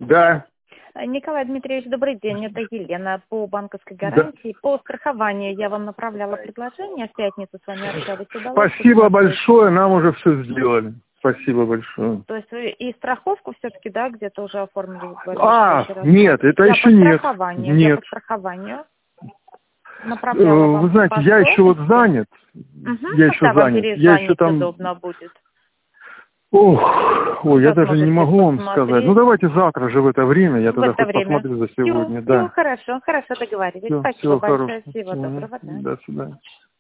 Да. Николай Дмитриевич, добрый день. Это Елена по банковской гарантии. По страхованию я вам направляла предложение. В пятницу с вами общались. Спасибо большое, нам уже все сделали. Спасибо большое. То есть вы и страховку все-таки, да, где-то уже оформили? Нет, это еще нет. Я по страхованию направляла вам. Вы знаете, я еще вот занят. Я еще занят. Я еще там... удобно будет. Ой, я даже не могу вам сказать. Ну, давайте завтра же в это время, я тогда хоть посмотрю за сегодня. Все, хорошо, договорились. Спасибо большое, хорошего. всего доброго. До свидания.